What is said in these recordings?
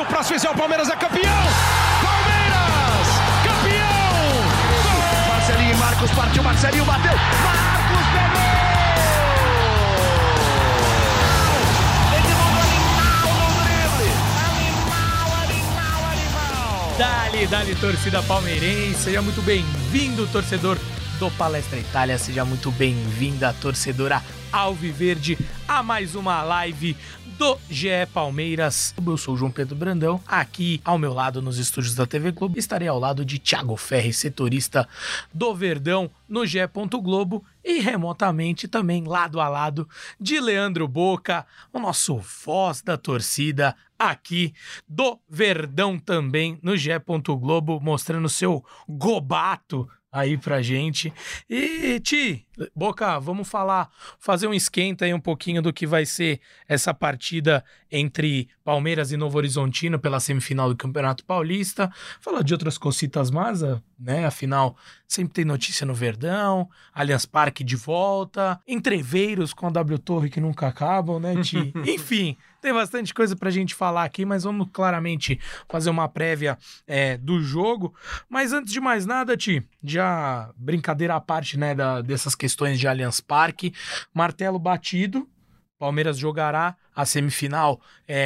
o próximo é o Palmeiras é campeão! Palmeiras, campeão! Gol! Marcelinho e Marcos, partiu Marcelinho, bateu! Marcos pegou! Dali, torcida palmeirense, seja muito bem-vindo, torcedor do Palestra Itália, seja muito bem-vinda, torcedora alviverde, a mais uma live do GE Palmeiras. Eu sou o João Pedro Brandão, aqui ao meu lado nos estúdios da TV Globo, estarei ao lado de Thiago Ferri, setorista do Verdão no GE. Globo, e remotamente também lado a lado de Leandro Boca, o nosso voz da torcida aqui do Verdão também no GE. Globo, mostrando seu gobato aí pra gente. E, Boca, vamos fazer um esquenta aí um pouquinho do que vai ser essa partida entre Palmeiras e Novo Horizontino pela semifinal do Campeonato Paulista. Falar de outras cositas mais, né? Afinal, sempre tem notícia no Verdão, Allianz Parque de volta, entreveiros com a W Torre que nunca acabam, né, Ti? Enfim, tem bastante coisa pra gente falar aqui, mas vamos claramente fazer uma prévia do jogo. Mas antes de mais nada, Ti, já brincadeira à parte, né, dessas questões de Allianz Parque, martelo batido, Palmeiras jogará a semifinal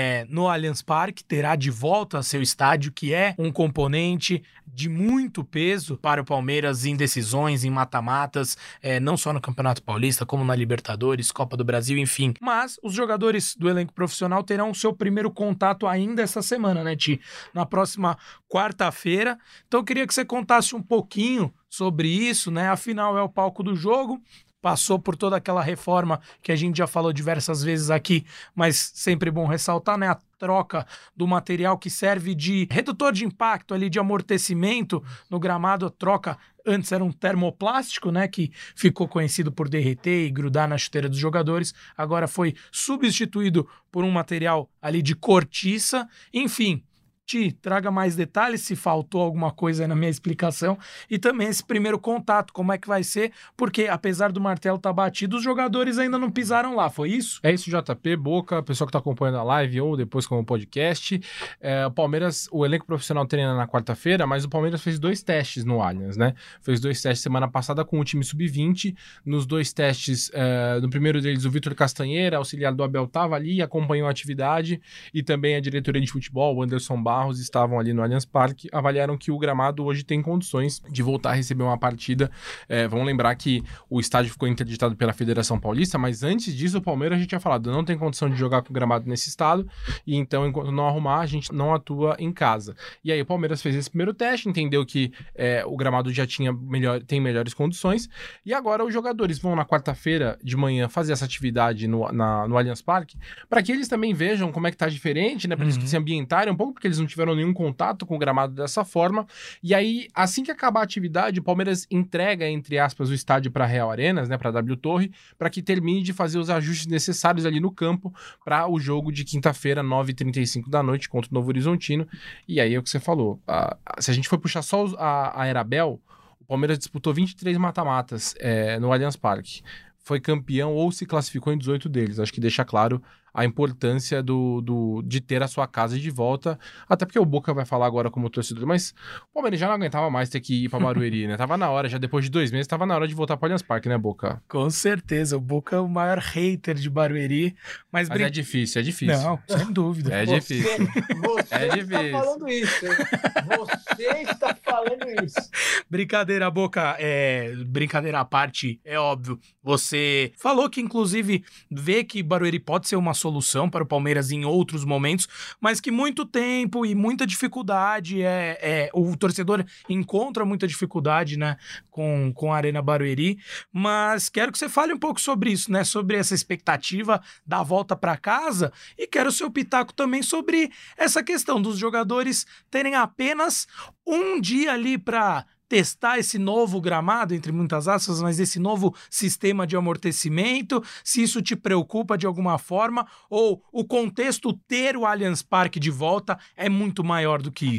no Allianz Parque, terá de volta seu estádio, que é um componente de muito peso para o Palmeiras em decisões, em mata-matas, não só no Campeonato Paulista, como na Libertadores, Copa do Brasil, enfim. Mas os jogadores do elenco profissional terão seu primeiro contato ainda essa semana, né, Ti? Na próxima quarta-feira. Então eu queria que você contasse um pouquinho sobre isso, né? Afinal, é o palco do jogo. Passou por toda aquela reforma que a gente já falou diversas vezes aqui, mas sempre bom ressaltar, né? A troca do material que serve de redutor de impacto ali, de amortecimento no gramado. A troca antes era um termoplástico, né? Que ficou conhecido por derreter e grudar na chuteira dos jogadores. Agora foi substituído por um material ali de cortiça. Enfim, Ti, traga mais detalhes se faltou alguma coisa aí na minha explicação, e também esse primeiro contato, como é que vai ser, porque apesar do martelo estar batido, os jogadores ainda não pisaram lá, foi isso? É isso, JP, Boca, pessoal que está acompanhando a live ou depois como podcast. O Palmeiras, o elenco profissional treina na quarta-feira, mas o Palmeiras fez 2 testes no Allianz, né? Fez 2 testes semana passada com o time sub-20, nos 2 testes, no primeiro deles o Vitor Castanheira, auxiliar do Abel, estava ali, acompanhou a atividade, e também a diretoria de futebol, o Anderson Barros, estavam ali no Allianz Parque, avaliaram que o gramado hoje tem condições de voltar a receber uma partida. Vamos lembrar que o estádio ficou interditado pela Federação Paulista, mas antes disso o Palmeiras, a gente tinha falado, não tem condição de jogar com o gramado nesse estado, e então enquanto não arrumar, a gente não atua em casa. E aí o Palmeiras fez esse primeiro teste, entendeu que o gramado já tem melhores condições, e agora os jogadores vão na quarta-feira de manhã fazer essa atividade no Allianz Parque, para que eles também vejam como é que tá diferente, né, para eles se ambientarem um pouco, porque eles não tiveram nenhum contato com o gramado dessa forma. E aí, assim que acabar a atividade, o Palmeiras entrega, entre aspas, o estádio para a Real Arenas, né, para a W Torre, para que termine de fazer os ajustes necessários ali no campo para o jogo de quinta-feira, 9h35 da noite, contra o Novo Horizontino. E aí é o que você falou. Se a gente for puxar só a Erabel, o Palmeiras disputou 23 mata-matas no Allianz Parque. Foi campeão ou se classificou em 18 deles. Acho que deixa claro a importância de ter a sua casa de volta, até porque o Boca vai falar agora como torcedor, mas o Palmeiras já não aguentava mais ter que ir pra Barueri, né? Tava na hora, já depois de 2 meses, tava na hora de voltar pro Allianz Parque, né, Boca? Com certeza, o Boca é o maior hater de Barueri, mas é difícil. Não, sem dúvida. É difícil. Você está falando isso, hein? Você está falando isso. Brincadeira, Boca, brincadeira à parte, é óbvio. Você falou que, inclusive, vê que Barueri pode ser uma solução para o Palmeiras em outros momentos, mas que muito tempo e muita dificuldade, o torcedor encontra muita dificuldade, né, com a Arena Barueri, mas quero que você fale um pouco sobre isso, né, sobre essa expectativa da volta para casa, e quero o seu pitaco também sobre essa questão dos jogadores terem apenas um dia ali para testar esse novo gramado, entre muitas aspas, mas esse novo sistema de amortecimento, se isso te preocupa de alguma forma, ou o contexto ter o Allianz Parque de volta é muito maior do que isso?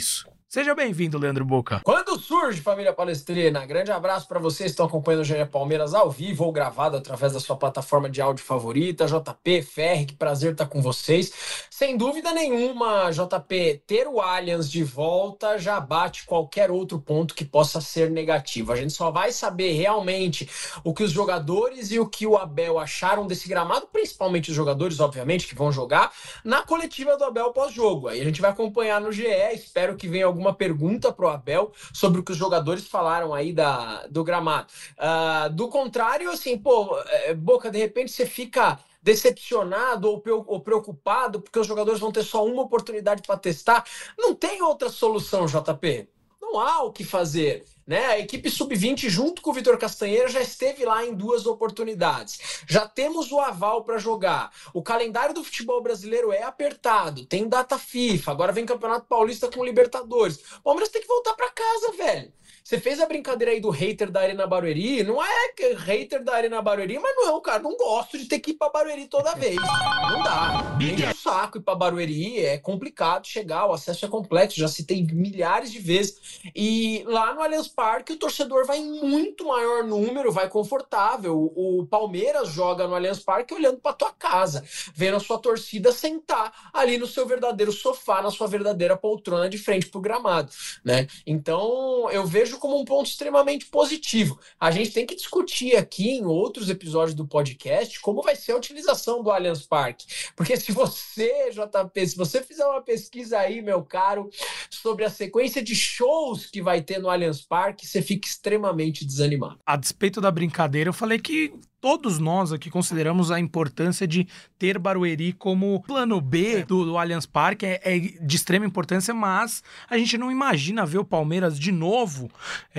Seja bem-vindo, Leandro Boca. Quando surge, família palestrina, grande abraço para vocês que estão acompanhando o GE Palmeiras ao vivo ou gravado através da sua plataforma de áudio favorita. JP, Ferri, que prazer estar com vocês. Sem dúvida nenhuma, JP, ter o Allianz de volta já bate qualquer outro ponto que possa ser negativo. A gente só vai saber realmente o que os jogadores e o que o Abel acharam desse gramado, principalmente os jogadores, obviamente, que vão jogar, na coletiva do Abel pós-jogo. Aí a gente vai acompanhar no GE, espero que venha alguma pergunta pro Abel sobre o que os jogadores falaram aí do gramado. Do contrário, assim, Boca, de repente você fica decepcionado ou preocupado porque os jogadores vão ter só uma oportunidade para testar. Não tem outra solução, JP. Não há o que fazer, né? A equipe sub-20, junto com o Vitor Castanheira, já esteve lá em 2 oportunidades. Já temos o aval para jogar. O calendário do futebol brasileiro é apertado. Tem data FIFA. Agora vem Campeonato Paulista com Libertadores. O Palmeiras tem que voltar para casa, velho. Você fez a brincadeira aí do hater da Arena Barueri. Não é hater da Arena Barueri, mas não, cara. Não gosto de ter que ir pra Barueri toda vez. Não dá. Enche o saco ir pra Barueri. É complicado chegar. O acesso é complexo. Já citei milhares de vezes. E lá no Allianz Parque, o torcedor vai em muito maior número, vai confortável. O Palmeiras joga no Allianz Parque olhando pra tua casa, vendo a sua torcida sentar ali no seu verdadeiro sofá, na sua verdadeira poltrona de frente pro gramado, né? Então, eu vejo como um ponto extremamente positivo. A gente tem que discutir aqui em outros episódios do podcast como vai ser a utilização do Allianz Parque. Porque se você, JP, se você fizer uma pesquisa aí, meu caro, sobre a sequência de shows que vai ter no Allianz Parque, você fica extremamente desanimado. A despeito da brincadeira, eu falei que todos nós aqui consideramos a importância de ter Barueri como plano B do Allianz Parque, é de extrema importância, mas a gente não imagina ver o Palmeiras de novo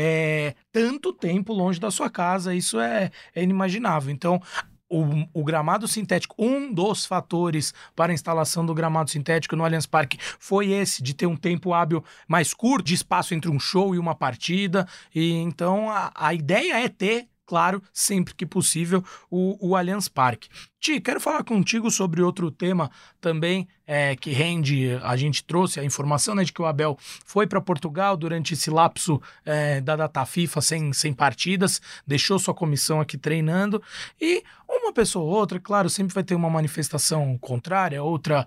tanto tempo longe da sua casa, isso é inimaginável. Então, o gramado sintético, um dos fatores para a instalação do gramado sintético no Allianz Parque foi esse, de ter um tempo hábil mais curto, de espaço entre um show e uma partida, e então a ideia é ter, claro, sempre que possível, o Allianz Parque. Ti, quero falar contigo sobre outro tema também que rende, a gente trouxe a informação, né, de que o Abel foi para Portugal durante esse lapso da data FIFA sem partidas, deixou sua comissão aqui treinando, e uma pessoa ou outra, claro, sempre vai ter uma manifestação contrária, outra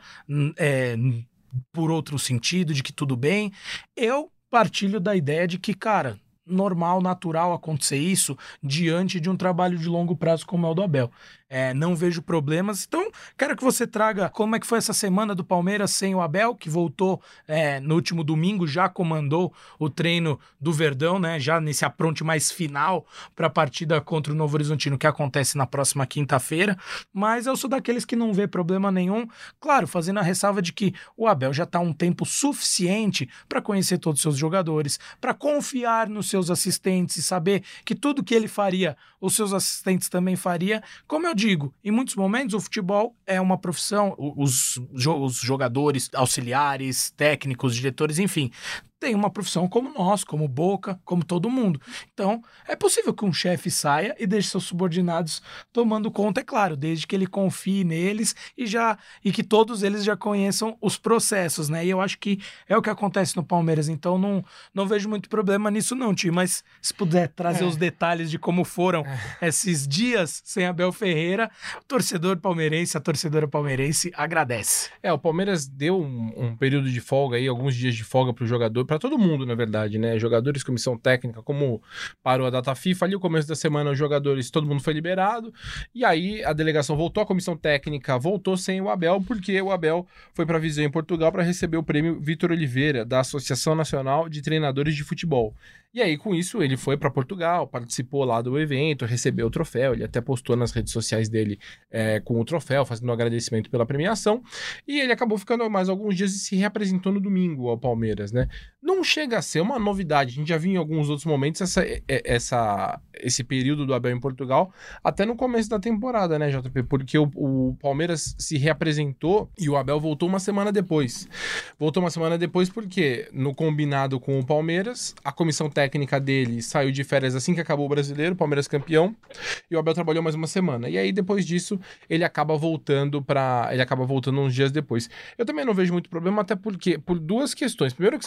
por outro sentido, de que tudo bem. Eu partilho da ideia de que, cara, normal, natural acontecer isso diante de um trabalho de longo prazo como é o do Abel. Não vejo problemas, então quero que você traga como é que foi essa semana do Palmeiras sem o Abel, que voltou no último domingo, já comandou o treino do Verdão, né, já nesse apronte mais final para a partida contra o Novo Horizontino, que acontece na próxima quinta-feira, mas eu sou daqueles que não vê problema nenhum, claro, fazendo a ressalva de que o Abel já está um tempo suficiente para conhecer todos os seus jogadores, para confiar nos seus assistentes e saber que tudo que ele faria, os seus assistentes também faria. Como eu digo, em muitos momentos o futebol é uma profissão, os jogadores, auxiliares, técnicos, diretores, enfim, tem uma profissão como nós, como Boca, como todo mundo. Então, é possível que um chefe saia e deixe seus subordinados tomando conta, é claro, desde que ele confie neles e que todos eles já conheçam os processos, né? E eu acho que é o que acontece no Palmeiras, então não vejo muito problema nisso não, tio, mas se puder trazer os detalhes de como foram esses dias sem Abel Ferreira, o torcedor palmeirense, a torcedora palmeirense agradece. O Palmeiras deu um período de folga aí, alguns dias de folga pro jogador, para todo mundo, na verdade, né? Jogadores, comissão técnica, como parou a data FIFA, ali no começo da semana os jogadores, todo mundo foi liberado, e aí a delegação voltou, a comissão técnica voltou sem o Abel, porque o Abel foi para Viseu, em Portugal, para receber o prêmio Vitor Oliveira, da Associação Nacional de Treinadores de Futebol. E aí, com isso, ele foi para Portugal, participou lá do evento, recebeu o troféu, ele até postou nas redes sociais dele com o troféu, fazendo um agradecimento pela premiação, e ele acabou ficando mais alguns dias e se reapresentou no domingo ao Palmeiras, né? Não chega a ser uma novidade, a gente já viu em alguns outros momentos esse período do Abel em Portugal, até no começo da temporada, né, JP? Porque o Palmeiras se reapresentou e o Abel voltou uma semana depois. Voltou uma semana depois porque, no combinado com o Palmeiras, a comissão técnica dele saiu de férias assim que acabou o Brasileiro, o Palmeiras campeão, e o Abel trabalhou mais uma semana. E aí, depois disso, ele acaba voltando uns dias depois. Eu também não vejo muito problema, até porque, por duas questões. Primeiro, que você falou da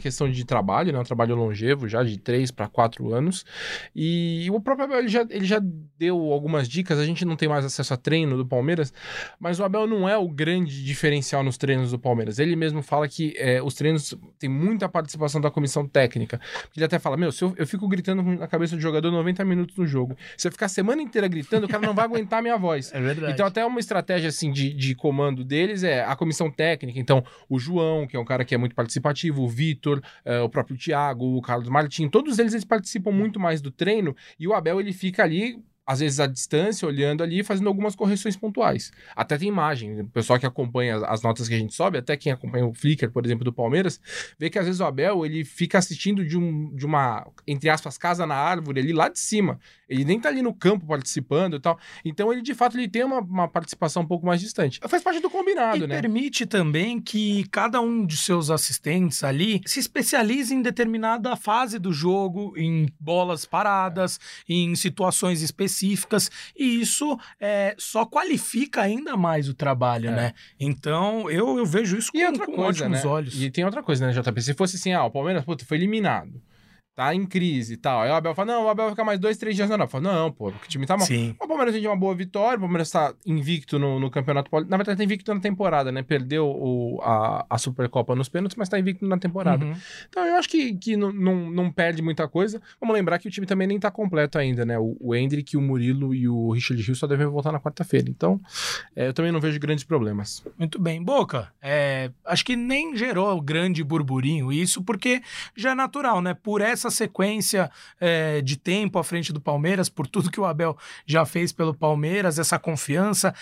questão de trabalho, né? Um trabalho longevo já de 3 para 4 anos. E o próprio Abel, ele já deu algumas dicas, a gente não tem mais acesso a treino do Palmeiras, mas o Abel não é o grande diferencial nos treinos do Palmeiras. Ele mesmo fala que os treinos tem muita participação da comissão técnica. Ele até fala, se eu fico gritando na cabeça do jogador 90 minutos no jogo, se eu ficar a semana inteira gritando, o cara não vai aguentar a minha voz. É verdade. Então até uma estratégia assim de comando deles é a comissão técnica. Então o João, que é um cara que é muito participativo, o Vitor, o próprio Thiago, o Carlos Martins, todos eles participam muito mais do treino, e o Abel ele fica ali às vezes à distância, olhando ali e fazendo algumas correções pontuais. Até tem imagem, o pessoal que acompanha as notas que a gente sobe, até quem acompanha o Flickr, por exemplo, do Palmeiras, vê que às vezes o Abel, ele fica assistindo de uma, entre aspas, casa na árvore ali lá de cima. Ele nem tá ali no campo participando e tal. Então ele, de fato, ele tem uma participação um pouco mais distante. Faz parte do combinado, né? E permite também que cada um de seus assistentes ali se especialize em determinada fase do jogo, em bolas paradas, em situações específicas, e isso só qualifica ainda mais o trabalho, né? Então, eu vejo isso com ótimos olhos. E tem outra coisa, né, JP? Se fosse assim, o Palmeiras, foi eliminado, tá em crise e tal. Aí o Abel fala, não, o Abel vai ficar mais 2-3 dias na Europa. Fala, não, porque o time tá mal. Sim. O Palmeiras tem uma boa vitória, o Palmeiras tá invicto no Campeonato Paulista. Na verdade, tá invicto na temporada, né? Perdeu a Supercopa nos pênaltis, mas tá invicto na temporada. Uhum. Então, eu acho que não perde muita coisa. Vamos lembrar que o time também nem tá completo ainda, né? O Endrick, o Murilo e o Richard Rios só devem voltar na quarta-feira. Então, eu também não vejo grandes problemas. Muito bem. Boca, acho que nem gerou grande burburinho isso, porque já é natural, né? Por essa sequência de tempo à frente do Palmeiras, por tudo que o Abel já fez pelo Palmeiras, essa confiança,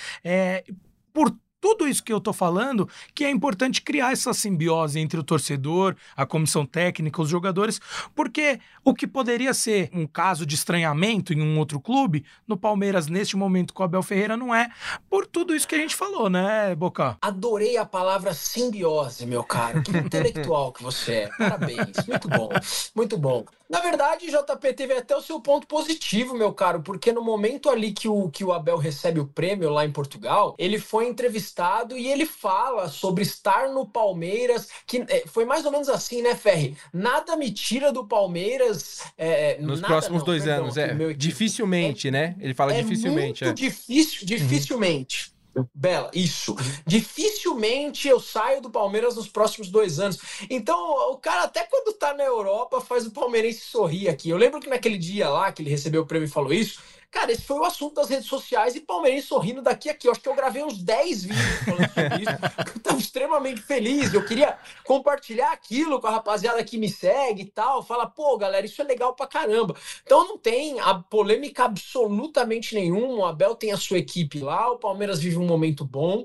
por tudo isso que eu tô falando, que é importante criar essa simbiose entre o torcedor, a comissão técnica, os jogadores, porque o que poderia ser um caso de estranhamento em um outro clube, no Palmeiras, neste momento com o Abel Ferreira, não é, por tudo isso que a gente falou, né, Boca? Adorei a palavra simbiose, meu caro. Que intelectual que você é. Parabéns. Muito bom. Muito bom. Na verdade, JP teve até o seu ponto positivo, meu caro, porque no momento ali que o Abel recebe o prêmio lá em Portugal, ele foi entrevistado e ele fala sobre estar no Palmeiras, que foi mais ou menos assim, né, Ferri? Nada me tira do Palmeiras... Nos próximos 2 anos, dificilmente, né? Ele fala dificilmente. Muito difícil, dificilmente. Bela, isso. Dificilmente eu saio do Palmeiras nos próximos 2 anos. Então, o cara, até quando tá na Europa, faz o palmeirense sorrir aqui. Eu lembro que naquele dia lá que ele recebeu o prêmio e falou isso, cara, esse foi o assunto das redes sociais e palmeirense sorrindo daqui a aqui. Eu acho que eu gravei uns 10 vídeos falando sobre isso. Eu tava extremamente feliz. Eu queria compartilhar aquilo com a rapaziada que me segue e tal. Fala, pô, galera, isso é legal pra caramba. Então não tem a polêmica absolutamente nenhuma. O Abel tem a sua equipe lá. O Palmeiras vive um momento bom.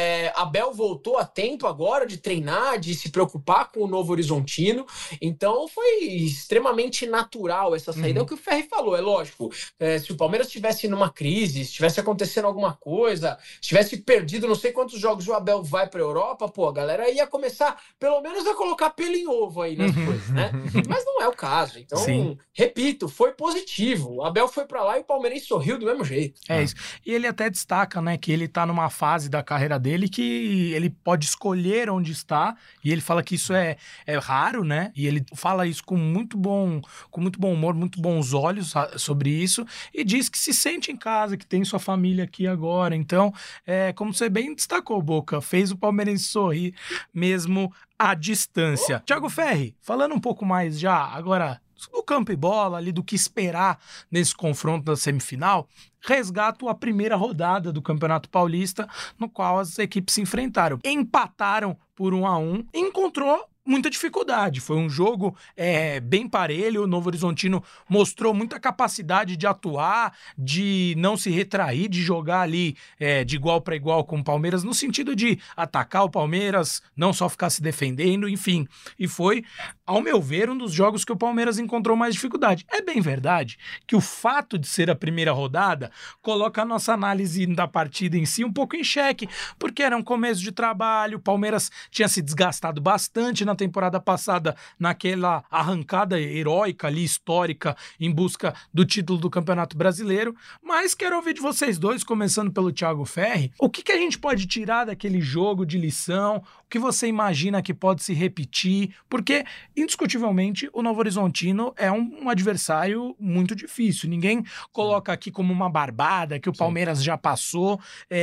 Abel voltou a tempo agora de treinar, de se preocupar com o Novo Horizontino. Então foi extremamente natural essa saída. É o que o Ferri falou, é lógico. Se o Palmeiras estivesse numa crise, se estivesse acontecendo alguma coisa, se tivesse perdido não sei quantos jogos o Abel vai pra Europa, pô, a galera ia começar pelo menos a colocar pelo em ovo aí nas coisas, né? Mas não é o caso. Então, repito, foi positivo. O Abel foi pra lá e o palmeirense sorriu do mesmo jeito. É isso. E ele até destaca, né, que ele tá numa fase da carreira dele que ele pode escolher onde está, e ele fala que isso é raro, né? E ele fala isso com muito bom humor, muito bons olhos sobre isso, e diz que se sente em casa, que tem sua família aqui agora. Então, como você bem destacou, Boca, fez o palmeirense sorrir mesmo à distância. Thiago Ferri, falando um pouco mais já agora do campo e bola, ali do que esperar nesse confronto da semifinal, resgato a primeira rodada do Campeonato Paulista, no qual as equipes se enfrentaram. Empataram por 1-1, encontrou muita dificuldade. Foi um jogo bem parelho. O Novo Horizontino mostrou muita capacidade de atuar, de não se retrair, de jogar ali de igual para igual com o Palmeiras, no sentido de atacar o Palmeiras, não só ficar se defendendo, enfim. E foi, ao meu ver, um dos jogos que o Palmeiras encontrou mais dificuldade. É bem verdade que o fato de ser a primeira rodada coloca a nossa análise da partida em si um pouco em xeque, porque era um começo de trabalho, o Palmeiras tinha se desgastado bastante na temporada passada, naquela arrancada heróica ali, histórica, em busca do título do Campeonato Brasileiro. Mas quero ouvir de vocês dois, começando pelo Thiago Ferri, o que a gente pode tirar daquele jogo de lição, O que você imagina que pode se repetir? Porque, indiscutivelmente, o Novo Horizontino é um adversário muito difícil. Ninguém coloca aqui como uma barbada, que o Palmeiras já passou.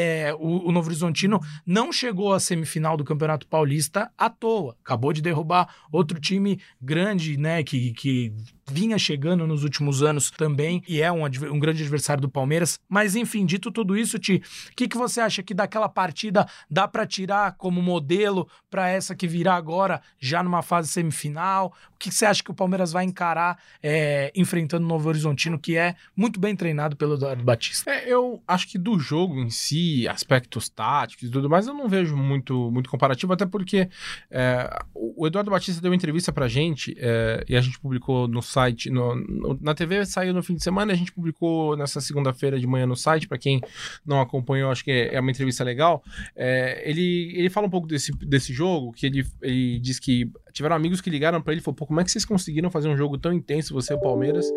O Novo Horizontino não chegou à semifinal do Campeonato Paulista à toa. Acabou de derrubar outro time grande, né, que vinha chegando nos últimos anos também, e é um grande adversário do Palmeiras. Mas, enfim, dito tudo isso, Ti, o que você acha que daquela partida dá para tirar como modelo para essa que virá agora, já numa fase semifinal? O que você acha que o Palmeiras vai encarar enfrentando o Novo Horizontino, que é muito bem treinado pelo Eduardo Batista? Eu acho que do jogo em si, aspectos táticos e tudo mais, eu não vejo muito comparativo, até porque o Eduardo Batista deu uma entrevista pra gente, e a gente publicou no site, na TV saiu no fim de semana, a gente publicou nessa segunda-feira de manhã no site, pra quem não acompanhou, acho que é uma entrevista legal. Ele fala um pouco desse jogo, que ele diz que tiveram amigos que ligaram pra ele e falou, pô, como é que vocês conseguiram fazer um jogo tão intenso, você e o Palmeiras,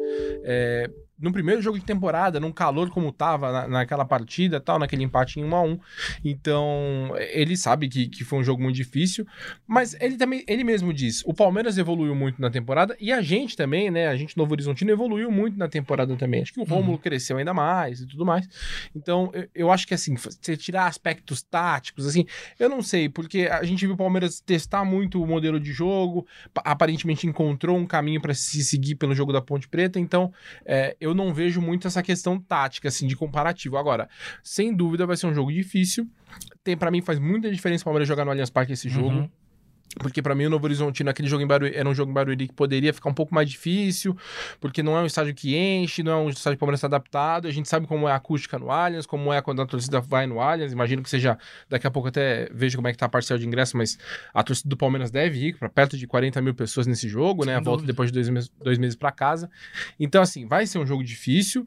no primeiro jogo de temporada, num calor como tava naquela partida, tal, naquele empate em 1-1. Então, ele sabe que foi um jogo muito difícil, mas ele mesmo diz, o Palmeiras evoluiu muito na temporada, e a gente também, né, a gente Novo Horizontino evoluiu muito na temporada também. Acho que o Rômulo cresceu ainda mais e tudo mais. Então, eu acho que, assim, você tirar aspectos táticos, assim, eu não sei, porque a gente viu o Palmeiras testar muito o modelo de jogo, aparentemente encontrou um caminho para se seguir pelo jogo da Ponte Preta, então, eu não vejo muito essa questão tática, assim, de comparativo. Agora, sem dúvida vai ser um jogo difícil. Pra mim faz muita diferença o Palmeiras jogar no Allianz Parque esse jogo. Porque pra mim o Novo Horizontino, aquele jogo em Barueri, era um jogo em Barueri que poderia ficar um pouco mais difícil, porque não é um estádio que enche, não é um estádio que o Palmeiras está adaptado, a gente sabe como é a acústica no Allianz, como é quando a torcida vai no Allianz, imagino que seja, daqui a pouco até vejo como é que tá a parcela de ingresso, mas a torcida do Palmeiras deve ir para perto de 40 mil pessoas nesse jogo, né, a volta depois de 2 meses para casa. Então, assim, vai ser um jogo difícil,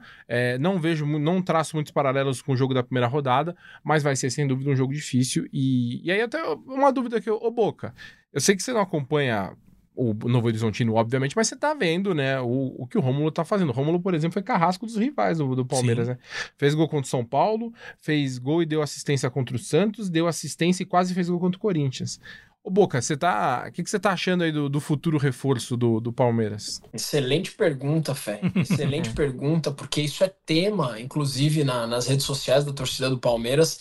não traço muitos paralelos com o jogo da primeira rodada, mas vai ser sem dúvida um jogo difícil, e aí até uma dúvida aqui, ô Boca, eu sei que você não acompanha o Novo Horizontino, obviamente, mas você tá vendo, né, o que o Rômulo tá fazendo. O Rômulo, por exemplo, foi carrasco dos rivais do Palmeiras, né? Fez gol contra o São Paulo, fez gol e deu assistência contra o Santos, deu assistência e quase fez gol contra o Corinthians. Ô Boca, o que você tá achando aí do futuro reforço do Palmeiras? Excelente pergunta, Fé. Excelente pergunta, porque isso é tema, inclusive, nas redes sociais da torcida do Palmeiras.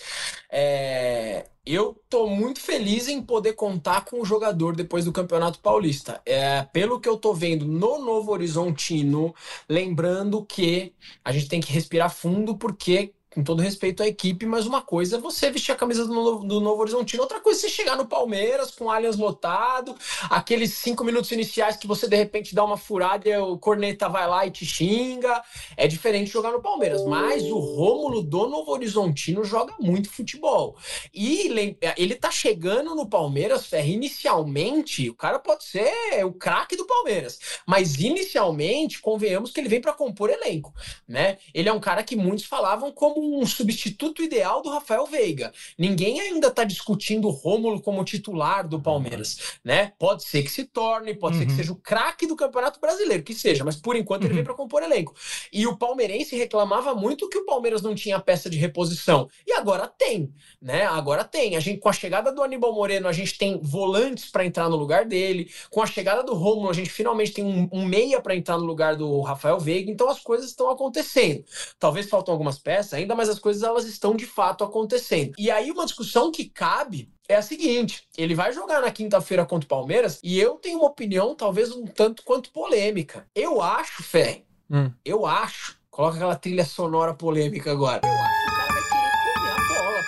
Eu tô muito feliz em poder contar com o jogador depois do Campeonato Paulista. Pelo que eu tô vendo no Novo Horizontino, lembrando que a gente tem que respirar fundo, porque, com todo respeito à equipe, mas uma coisa é você vestir a camisa do Novo Horizontino, outra coisa é você chegar no Palmeiras com o Allianz lotado, aqueles 5 minutos iniciais que você de repente dá uma furada e o corneta vai lá e te xinga. É diferente jogar no Palmeiras, mas o Rômulo do Novo Horizontino joga muito futebol. E ele tá chegando no Palmeiras, inicialmente, o cara pode ser o craque do Palmeiras, mas inicialmente, convenhamos que ele vem para compor elenco, né? Ele é um cara que muitos falavam como um substituto ideal do Rafael Veiga. Ninguém ainda está discutindo o Rômulo como titular do Palmeiras, né? Pode ser que se torne, pode ser que seja o craque do Campeonato Brasileiro, que seja, mas por enquanto ele vem para compor elenco. E o palmeirense reclamava muito que o Palmeiras não tinha peça de reposição. E agora tem, né? Agora tem. Com a chegada do Aníbal Moreno, a gente tem volantes para entrar no lugar dele. Com a chegada do Rômulo, a gente finalmente tem um meia para entrar no lugar do Rafael Veiga. Então as coisas estão acontecendo. Talvez faltam algumas peças ainda, mas as coisas elas estão de fato acontecendo. E aí uma discussão que cabe é a seguinte: ele vai jogar na quinta-feira contra o Palmeiras e eu tenho uma opinião talvez um tanto quanto polêmica. Eu acho, eu acho, coloca aquela trilha sonora polêmica agora, eu acho que o cara vai querer comer a bola,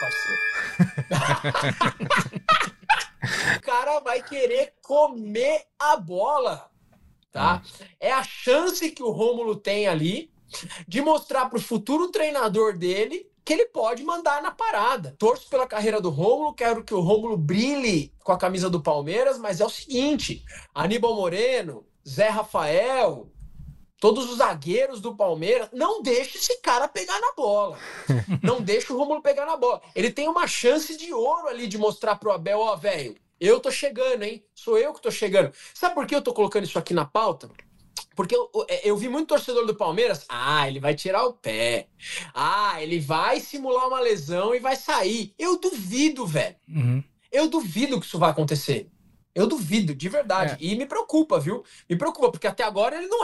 parceiro. O cara vai querer comer a bola, tá? É a chance que o Rômulo tem ali de mostrar para o futuro treinador dele que ele pode mandar na parada. Torço pela carreira do Rômulo, quero que o Rômulo brilhe com a camisa do Palmeiras, mas é o seguinte: Aníbal Moreno, Zé Rafael, todos os zagueiros do Palmeiras, não deixe esse cara pegar na bola. Não deixe o Rômulo pegar na bola. Ele tem uma chance de ouro ali de mostrar pro Abel, ó, velho, eu tô chegando, hein? Sou eu que tô chegando. Sabe por que eu tô colocando isso aqui na pauta? Porque eu vi muito torcedor do Palmeiras, ele vai tirar o pé, ele vai simular uma lesão e vai sair. Eu duvido, velho. Eu duvido que isso vai acontecer. Eu duvido, de verdade. E me preocupa, viu? Me preocupa, porque até agora ele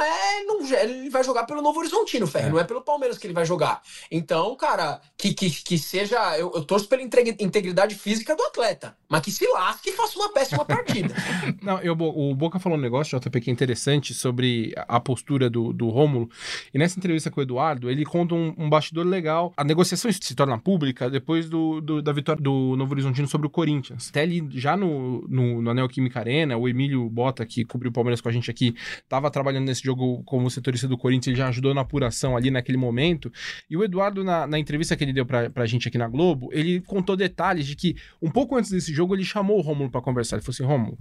ele vai jogar pelo Novo Horizontino, Ferri. Não é pelo Palmeiras que ele vai jogar. Então, cara, que seja... Eu torço pela integridade física do atleta, mas que se lasque e faça uma péssima partida. Não, o Boca falou um negócio, JP, que é interessante sobre a postura do Rômulo. E nessa entrevista com o Eduardo, ele conta um bastidor legal. A negociação se torna pública depois da vitória do Novo Horizontino sobre o Corinthians. Até ali, já no Neoquímica Arena, o Emílio Bota, que cobriu o Palmeiras com a gente aqui, estava trabalhando nesse jogo como setorista do Corinthians, ele já ajudou na apuração ali naquele momento. E o Eduardo, na entrevista que ele deu pra gente aqui na Globo, ele contou detalhes de que, um pouco antes desse jogo, ele chamou o Rômulo pra conversar. Ele falou assim: Rômulo,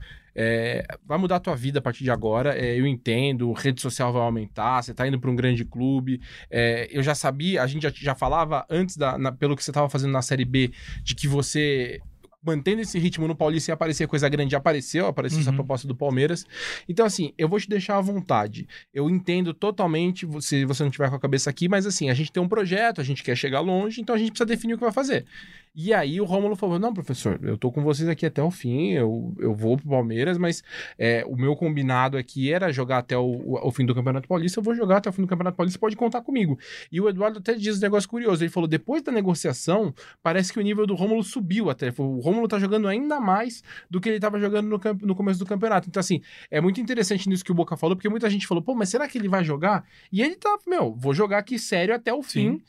vai mudar a tua vida a partir de agora, eu entendo, rede social vai aumentar, você tá indo pra um grande clube, eu já sabia, a gente já falava antes, pelo que você tava fazendo na Série B, de que você... mantendo esse ritmo no Paulista e aparecer coisa grande, apareceu essa proposta do Palmeiras. Então, assim, eu vou te deixar à vontade. Eu entendo totalmente, se você não tiver com a cabeça aqui, mas assim, a gente tem um projeto, a gente quer chegar longe, então a gente precisa definir o que vai fazer. E aí o Rômulo falou: não, professor, eu tô com vocês aqui até o fim, eu vou pro Palmeiras, mas o meu combinado aqui era jogar até o fim do Campeonato Paulista, eu vou jogar até o fim do Campeonato Paulista, pode contar comigo. E o Eduardo até diz um negócio curioso, ele falou: depois da negociação, parece que o nível do Rômulo subiu até, o Rômulo tá jogando ainda mais do que ele tava jogando no começo do campeonato. Então, assim, é muito interessante nisso que o Boca falou, porque muita gente falou: pô, mas será que ele vai jogar? E ele tá, vou jogar aqui sério até o fim.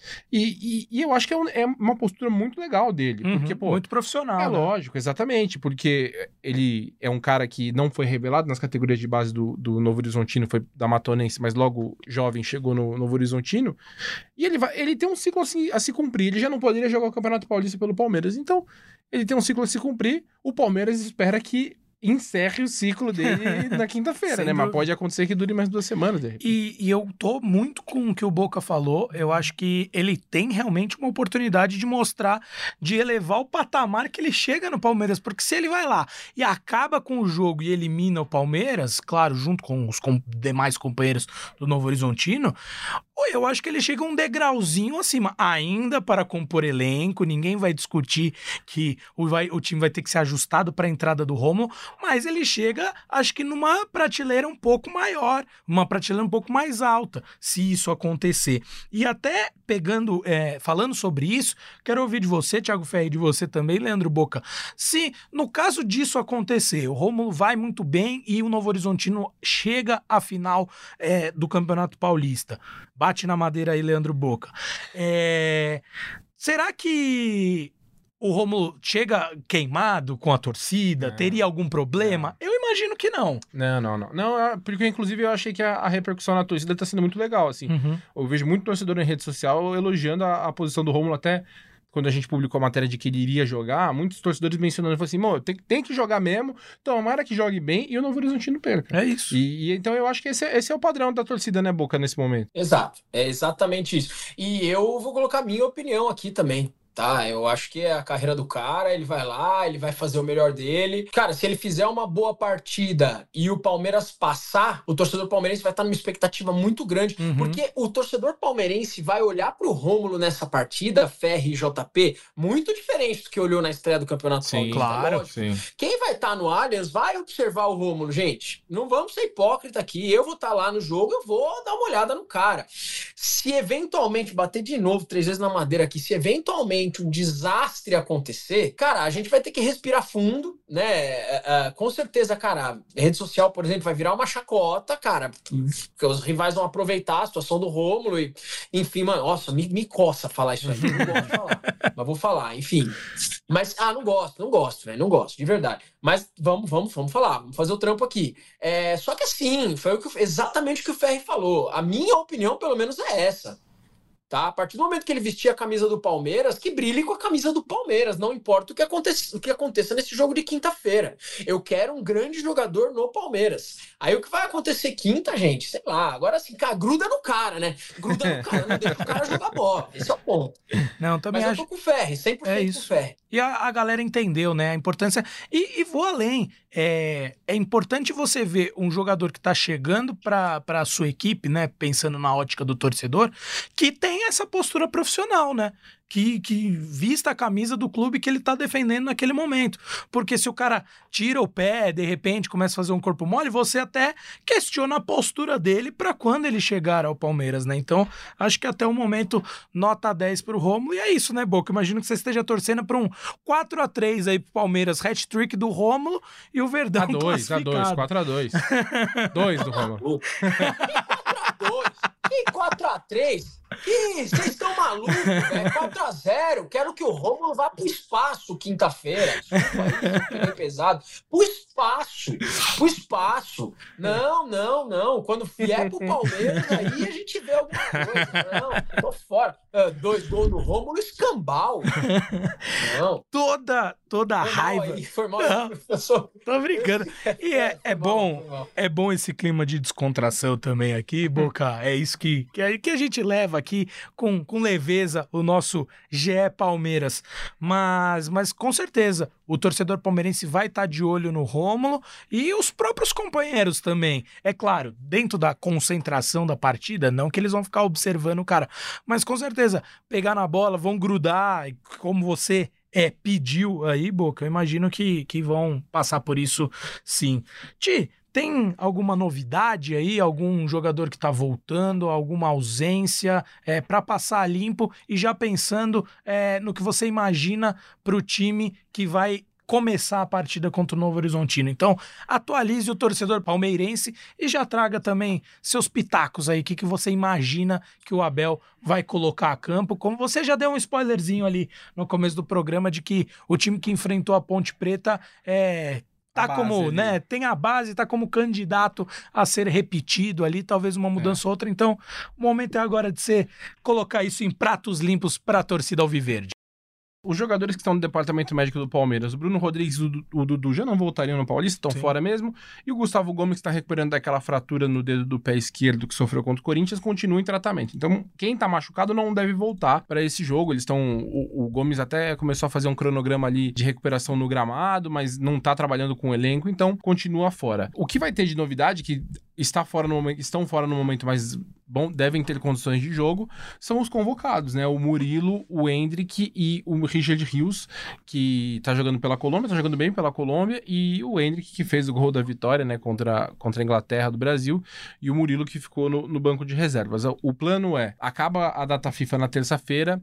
E eu acho que é uma postura muito legal dele, porque, pô... muito profissional. É lógico, exatamente, porque ele é um cara que não foi revelado nas categorias de base do Novo Horizontino, foi da Matonense, mas logo jovem chegou no Novo Horizontino, e ele tem um ciclo a se cumprir, ele já não poderia jogar o Campeonato Paulista pelo Palmeiras, então ele tem um ciclo a se cumprir, o Palmeiras espera que encerre o ciclo dele na quinta-feira, né? Mas pode acontecer que dure mais 2 semanas. E eu tô muito com o que o Boca falou. Eu acho que ele tem realmente uma oportunidade de mostrar, de elevar o patamar que ele chega no Palmeiras, porque se ele vai lá e acaba com o jogo e elimina o Palmeiras, claro, junto com os demais companheiros do Novo Horizontino, eu acho que ele chega um degrauzinho acima, ainda para compor elenco. Ninguém vai discutir que o time vai ter que ser ajustado para a entrada do Rômulo, mas ele chega, acho que numa prateleira um pouco maior, uma prateleira um pouco mais alta, se isso acontecer. E até falando sobre isso, quero ouvir de você, Thiago Ferri, de você também, Leandro Boca, se no caso disso acontecer, o Rômulo vai muito bem e o Novo Horizontino chega à final do Campeonato Paulista. Bate na madeira aí, Leandro Boca. Será que o Rômulo chega queimado com a torcida? Teria algum problema? Eu imagino que não. Não, porque inclusive eu achei que a repercussão na torcida tá sendo muito legal, assim. Eu vejo muito torcedor em rede social elogiando a posição do Rômulo, até quando a gente publicou a matéria de que ele iria jogar, muitos torcedores mencionando, assim, tem que jogar mesmo, tomara que jogue bem e o Novo Horizontino perca. É isso. E então eu acho que esse é o padrão da torcida, né, Boca, nesse momento. Exato, é exatamente isso. E eu vou colocar minha opinião aqui também. Tá, eu acho que é a carreira do cara, ele vai lá, ele vai fazer o melhor dele. Cara, se ele fizer uma boa partida e o Palmeiras passar, o torcedor palmeirense vai estar numa expectativa muito grande, porque o torcedor palmeirense vai olhar pro Rômulo nessa partida, Ferri e JP, muito diferente do que olhou na estreia do Campeonato Paulista. Claro, sim. Quem vai estar no Allianz vai observar o Rômulo, gente. Não vamos ser hipócrita aqui. Eu vou estar lá no jogo, eu vou dar uma olhada no cara. Se eventualmente bater de novo 3 vezes na madeira aqui, se eventualmente um desastre acontecer, cara, a gente vai ter que respirar fundo, né? Com certeza, cara, a rede social, por exemplo, vai virar uma chacota, cara, porque os rivais vão aproveitar a situação do Rômulo e, enfim, mano, nossa, me coça falar isso aí, não gosto de falar, mas vou falar, enfim. Mas, não gosto, velho, não gosto, de verdade. Mas vamos falar, vamos fazer o trampo aqui. Só que assim, foi exatamente o que o Ferri falou. A minha opinião, pelo menos, é essa. Tá? A partir do momento que ele vestir a camisa do Palmeiras, que brilhe com a camisa do Palmeiras, não importa o que aconteça nesse jogo de quinta-feira. Eu quero um grande jogador no Palmeiras. Aí o que vai acontecer quinta, gente, sei lá, agora assim, gruda no cara, né? Gruda no cara, não deixa o cara jogar bola. Esse é o ponto. Não, também Mas eu tô com o Ferri, 100% com o Ferri. E a galera entendeu, né, a importância. E vou além. É importante você ver um jogador que tá chegando pra sua equipe, né, pensando na ótica do torcedor, que tem essa postura profissional, né? que vista a camisa do clube que ele tá defendendo naquele momento. Porque se o cara tira o pé, de repente começa a fazer um corpo mole, você até questiona a postura dele para quando ele chegar ao Palmeiras, né? Então, acho que até o momento, nota 10 pro Rômulo, e é isso, né, Boca? Imagino que você esteja torcendo para um 4-3 aí pro Palmeiras, hat-trick do Rômulo e o Verdão classificado. 4-2. 2 do Rômulo. 4-3? Vocês estão malucos, velho? 4-0. Quero que o Rômulo vá pro espaço quinta-feira. Desculpa aí, bem pesado. Pro espaço. Não. Quando vier pro Palmeiras, aí a gente vê alguma coisa. Não, tô fora. 2 gols do Rômulo, escambau. Não. Toda a raiva. Foi mal, professor. Tô brincando. E é bom esse clima de descontração também aqui, Boca. É isso que a gente leva aqui com leveza o nosso GE Palmeiras. Mas com certeza o torcedor palmeirense vai estar de olho no Rômulo e os próprios companheiros também. É claro, dentro da concentração da partida, não que eles vão ficar observando o cara, mas com certeza pegar na bola, vão grudar, como você pediu aí, Boca, eu imagino que vão passar por isso sim. Ti, tem alguma novidade aí? Algum jogador que tá voltando? Alguma ausência? Para passar limpo e já pensando no que você imagina pro time que vai começar a partida contra o Novo Horizontino. Então, atualize o torcedor palmeirense e já traga também seus pitacos aí. O que você imagina que o Abel vai colocar a campo? Como você já deu um spoilerzinho ali no começo do programa de que o time que enfrentou a Ponte Preta tá como, né, tem a base, tá como candidato a ser repetido ali, talvez uma mudança ou outra. Então, o momento é agora de você colocar isso em pratos limpos para a torcida alviverde. Os jogadores que estão no departamento médico do Palmeiras, o Bruno Rodrigues e o Dudu já não voltariam no Paulista, estão fora mesmo, e o Gustavo Gomes, que está recuperando daquela fratura no dedo do pé esquerdo que sofreu contra o Corinthians, continua em tratamento. Então, quem está machucado não deve voltar para esse jogo. Eles estão... O Gomes até começou a fazer um cronograma ali de recuperação no gramado, mas não está trabalhando com o elenco, então continua fora. O que vai ter de novidade, que estão fora no momento, mas devem ter condições de jogo, são os convocados, né? O Murilo, o Endrick e o Richard Rios, que tá jogando pela Colômbia, tá jogando bem pela Colômbia, e o Endrick, que fez o gol da vitória, né, contra a Inglaterra do Brasil, e o Murilo, que ficou no banco de reservas. O plano acaba a data FIFA na terça-feira,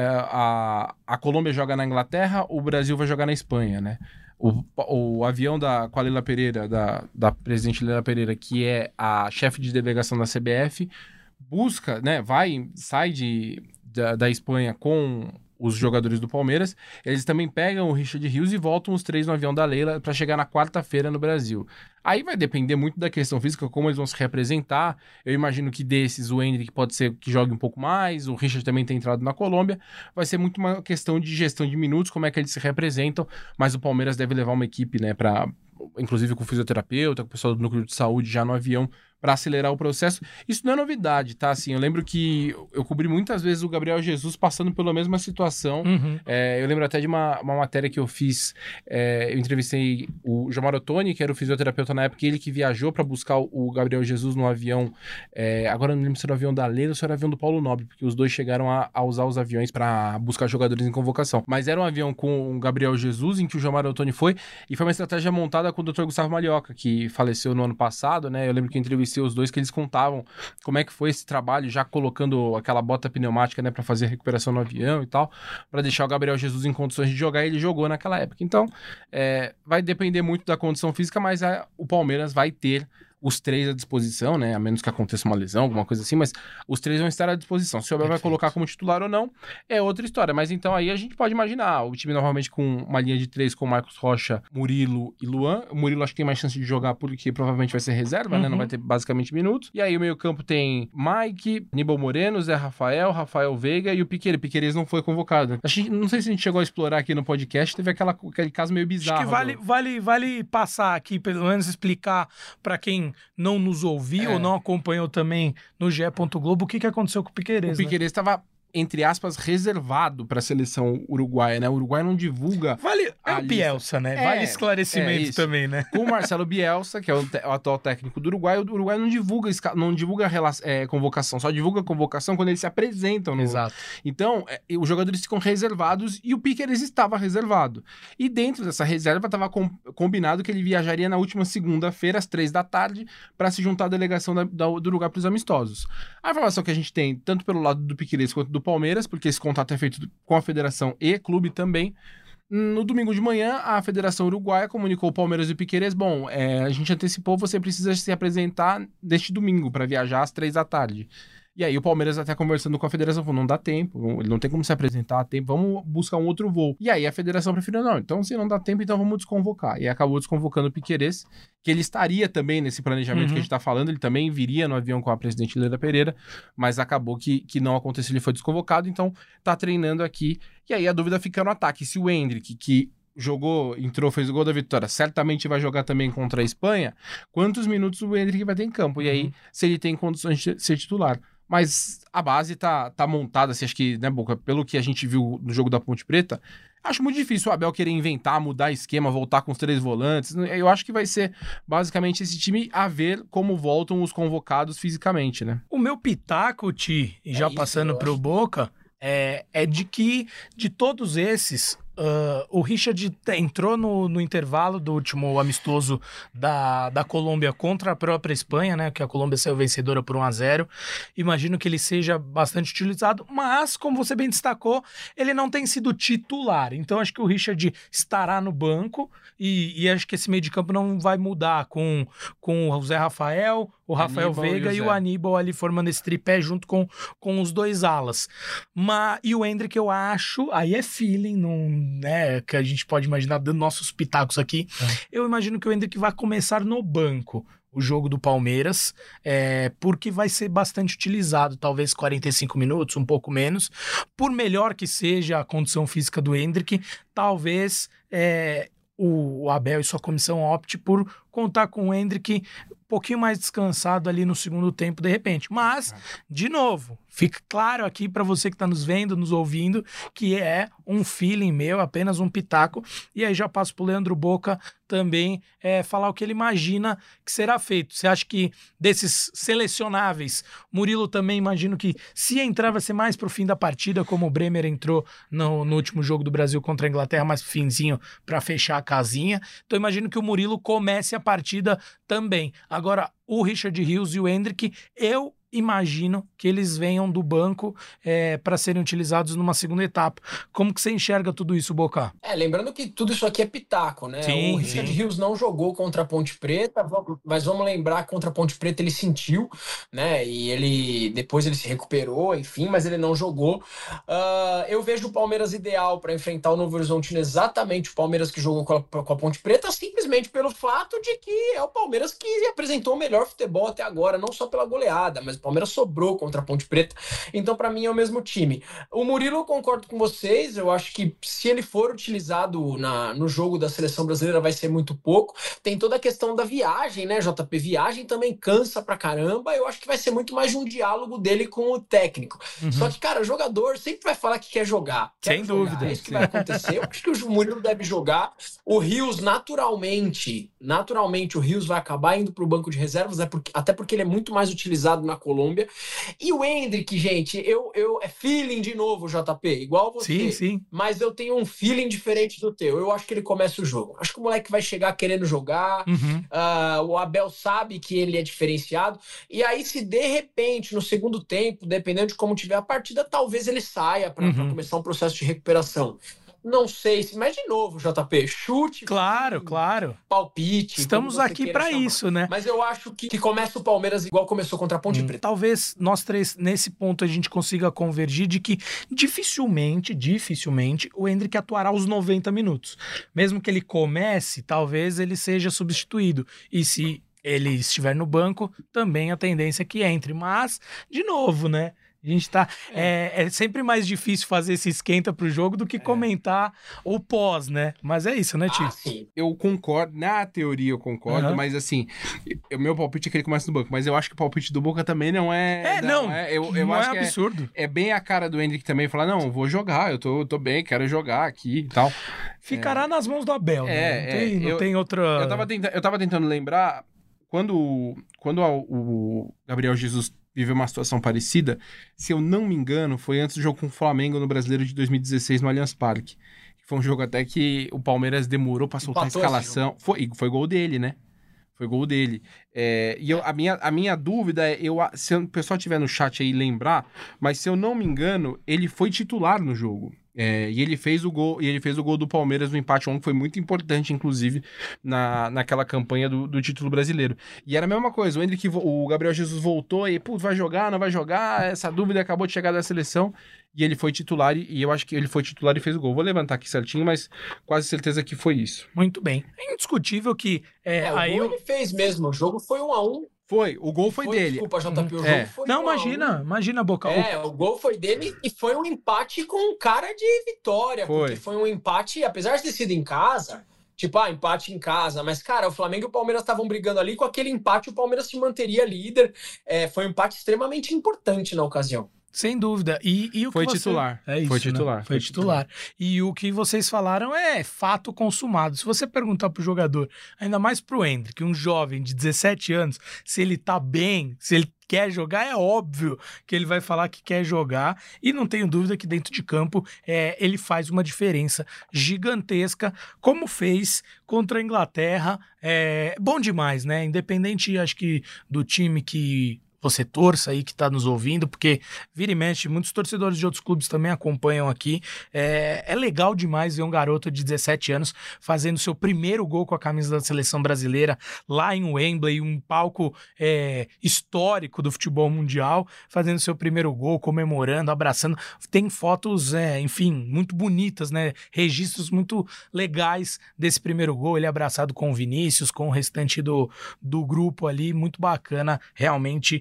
a Colômbia joga na Inglaterra, o Brasil vai jogar na Espanha, né? O avião com a Leila Pereira, da presidente Leila Pereira, que é a chefe de delegação da CBF, busca, né, sai da Espanha com os jogadores do Palmeiras. Eles também pegam o Richard Rios e voltam os 3 no avião da Leila para chegar na quarta-feira no Brasil. Aí vai depender muito da questão física, como eles vão se representar. Eu imagino que desses, o Endrick pode ser que jogue um pouco mais, o Richard também tem entrado na Colômbia. Vai ser muito uma questão de gestão de minutos, como é que eles se representam, mas o Palmeiras deve levar uma equipe, né, inclusive com o fisioterapeuta, com o pessoal do núcleo de saúde já no avião, para acelerar o processo. Isso não é novidade, tá? Assim, eu lembro que eu cobri muitas vezes o Gabriel Jesus passando pela mesma situação. Eu lembro até de uma matéria que eu fiz, eu entrevistei o João Marotoni, que era o fisioterapeuta na época, ele que viajou para buscar o Gabriel Jesus no avião, agora eu não lembro se era o avião da Leila ou se era o avião do Paulo Nobre, porque os dois chegaram a usar os aviões para buscar jogadores em convocação. Mas era um avião com o Gabriel Jesus, em que o João Marotoni foi, e foi uma estratégia montada com o Dr. Gustavo Malhoca, que faleceu no ano passado, né? Eu lembro que eu entrevistei os dois, que eles contavam como é que foi esse trabalho, já colocando aquela bota pneumática, né, para fazer a recuperação no avião e tal, para deixar o Gabriel Jesus em condições de jogar, e ele jogou naquela época. Então, vai depender muito da condição física, mas o Palmeiras vai ter os 3 à disposição, né? A menos que aconteça uma lesão, alguma coisa assim, mas os 3 vão estar à disposição. Se o Abel vai colocar como titular ou não, é outra história. Mas então aí a gente pode imaginar o time novamente com uma linha de 3 com Marcos Rocha, Murilo e Luan. O Murilo acho que tem mais chance de jogar porque provavelmente vai ser reserva, né? Não vai ter basicamente minutos. E aí o meio-campo tem Mike, Aníbal Moreno, Zé Rafael Veiga e o Piquerez. Piquerez não foi convocado. Não sei se a gente chegou a explorar aqui no podcast, teve aquele caso meio bizarro. Acho que vale passar aqui, pelo menos explicar para quem não nos ouviu ou não acompanhou também no GE. Globo o que aconteceu com o Piquerez. O Piquerez estava entre aspas, reservado para a seleção uruguaia, né? O Uruguai não divulga... É o Bielsa, né? Vale esclarecimento também, né? Com o Marcelo Bielsa, que é o atual técnico do Uruguai, o Uruguai não divulga convocação, só divulga convocação quando eles se apresentam. Exato. Então, os jogadores ficam reservados e o Piquerez estava reservado. E dentro dessa reserva estava combinado que ele viajaria na última segunda-feira, às 15h, para se juntar à delegação do Uruguai para os amistosos. A informação que a gente tem, tanto pelo lado do Piquerez quanto do Palmeiras, porque esse contato é feito com a federação e clube também. No domingo de manhã, a Federação Uruguaia comunicou ao Palmeiras e o Piquerez, a gente antecipou, você precisa se apresentar neste domingo para viajar às 15h. E aí o Palmeiras até conversando com a federação falou, não dá tempo, ele não tem como se apresentar a tempo, vamos buscar um outro voo. E aí a federação preferiu, não, então se não dá tempo, então vamos desconvocar. E acabou desconvocando o Piquerez, que ele estaria também nesse planejamento que a gente tá falando, ele também viria no avião com a presidente Leila Pereira, mas acabou que não aconteceu, ele foi desconvocado, então tá treinando aqui. E aí a dúvida fica no ataque, se o Endrick, que entrou, fez o gol da vitória, certamente vai jogar também contra a Espanha, quantos minutos o Endrick vai ter em campo? E aí, se ele tem condições de ser titular. Mas a base tá montada, assim, acho que, né, Boca, pelo que a gente viu no jogo da Ponte Preta, acho muito difícil o Abel querer inventar, mudar esquema, voltar com os 3 volantes. Eu acho que vai ser basicamente esse time a ver como voltam os convocados fisicamente, né? O meu pitaco, Ti, e já passando pro Boca, é de que de todos esses... o Richard entrou no intervalo do último amistoso da Colômbia contra a própria Espanha, né? Que a Colômbia saiu vencedora por 1-0. Imagino que ele seja bastante utilizado, mas, como você bem destacou, ele não tem sido titular. Então, acho que o Richard estará no banco e acho que esse meio de campo não vai mudar com o Zé Rafael, o Rafael Aníbal Veiga e o Aníbal ali formando esse tripé junto com os 2 alas. E o Endrick, eu acho, aí é feeling, né, que a gente pode imaginar dando nossos pitacos aqui. Eu imagino que o Endrick vai começar no banco o jogo do Palmeiras, porque vai ser bastante utilizado, talvez 45 minutos, um pouco menos. Por melhor que seja a condição física do Endrick, talvez o Abel e sua comissão opte por contar com o Endrick um pouquinho mais descansado ali no segundo tempo, de repente. Mas, de novo, fica claro aqui para você que está nos vendo, nos ouvindo, que é um feeling meu, apenas um pitaco. E aí já passo pro Leandro Boca também falar o que ele imagina que será feito. Você acha que desses selecionáveis, Murilo também imagino que se entrar vai ser mais pro fim da partida, como o Bremer entrou no último jogo do Brasil contra a Inglaterra, mais finzinho para fechar a casinha. Então imagino que o Murilo comece a partida também. Agora, o Richard Rios e o Endrick, eu imagino que eles venham do banco para serem utilizados numa segunda etapa. Como que você enxerga tudo isso, Boca? Lembrando que tudo isso aqui é pitaco, né? Sim, o Richard Rios não jogou contra a Ponte Preta, mas vamos lembrar que contra a Ponte Preta ele sentiu, né? E depois ele se recuperou, enfim, mas ele não jogou. Eu vejo o Palmeiras ideal para enfrentar o Novo Horizontino, exatamente o Palmeiras que jogou com a Ponte Preta, simplesmente pelo fato de que é o Palmeiras que apresentou o melhor futebol até agora, não só pela goleada, mas o Palmeiras sobrou contra a Ponte Preta, então para mim é o mesmo time. O Murilo, eu concordo com vocês, eu acho que se ele for utilizado no jogo da seleção brasileira vai ser muito pouco. Tem toda a questão da viagem, né, JP? Viagem também cansa pra caramba, eu acho que vai ser muito mais de um diálogo dele com o técnico. Só que, cara, o jogador sempre vai falar que quer jogar. Sem dúvida. É isso que vai acontecer. Eu acho que o Murilo deve jogar. O Rios, naturalmente, o Rios vai acabar indo pro banco de reservas, até porque ele é muito mais utilizado na Colômbia. E o Endrick, gente, é feeling de novo, JP, igual você. Sim. Mas eu tenho um feeling diferente do teu. Eu acho que ele começa o jogo. Acho que o moleque vai chegar querendo jogar. O Abel sabe que ele é diferenciado. E aí, se de repente, no segundo tempo, dependendo de como tiver a partida, talvez ele saia para começar um processo de recuperação. Não sei, mas de novo, JP, chute. Claro. Palpite. Estamos aqui para isso, né? Mas eu acho que começa o Palmeiras igual começou contra a Ponte Preta. Talvez nós três, nesse ponto, a gente consiga convergir de que dificilmente o Endrick atuará os 90 minutos. Mesmo que ele comece, talvez ele seja substituído. E se ele estiver no banco, também a tendência é que entre. Mas, de novo, né? A gente tá... É sempre mais difícil fazer esse esquenta pro jogo do que comentar o pós, né? Mas é isso, né, Tio? Sim. Eu concordo, na teoria eu concordo, mas assim, o meu palpite é que ele começa no banco, mas eu acho que o palpite do Boca também não é... eu não acho é absurdo. É bem a cara do Endrick também, falar, não, vou jogar, eu tô bem, quero jogar aqui e tal. Ficará nas mãos do Abel, né? Não tem outra... Eu tava tentando lembrar, quando o Gabriel Jesus viveu uma situação parecida, se eu não me engano, foi antes do jogo com o Flamengo no Brasileiro de 2016 no Allianz Parque. Foi um jogo até que o Palmeiras demorou pra soltar a escalação. Foi gol dele, né? Foi gol dele. A minha dúvida é, se o pessoal estiver no chat aí lembrar, mas se eu não me engano, ele foi titular no jogo. E ele fez o gol do Palmeiras no empate 1, que foi muito importante, inclusive, naquela campanha do título brasileiro. E era a mesma coisa, o Gabriel Jesus voltou e, vai jogar, não vai jogar? Essa dúvida acabou de chegar da seleção, e ele foi titular, e eu acho que ele foi titular e fez o gol. Vou levantar aqui certinho, mas quase certeza que foi isso. Muito bem. É indiscutível que... o gol ele fez mesmo, o jogo foi 1-1. O gol foi dele. Desculpa, JP, o jogo foi Não, imagina, Boca. O gol foi dele e foi um empate com cara de vitória, porque foi um empate, apesar de ter sido em casa, empate em casa, mas, cara, o Flamengo e o Palmeiras estavam brigando ali, com aquele empate o Palmeiras se manteria líder, foi um empate extremamente importante na ocasião. Sem dúvida. E o foi que titular. É isso, foi titular. Né? Foi titular. E o que vocês falaram é fato consumado. Se você perguntar pro jogador, ainda mais pro Endrick, um jovem de 17 anos, se ele tá bem, se ele quer jogar, é óbvio que ele vai falar que quer jogar, e não tenho dúvida que dentro de campo ele faz uma diferença gigantesca, como fez contra a Inglaterra. Bom demais, né? Independente, acho que, do time que você torça aí, que tá nos ouvindo, porque vira e mexe, muitos torcedores de outros clubes também acompanham aqui. É legal demais ver um garoto de 17 anos fazendo seu primeiro gol com a camisa da seleção brasileira lá em Wembley, um palco histórico do futebol mundial, fazendo seu primeiro gol, comemorando, abraçando. Tem fotos, enfim, muito bonitas, né? Registros muito legais desse primeiro gol, ele abraçado com o Vinícius, com o restante do grupo ali, muito bacana, realmente,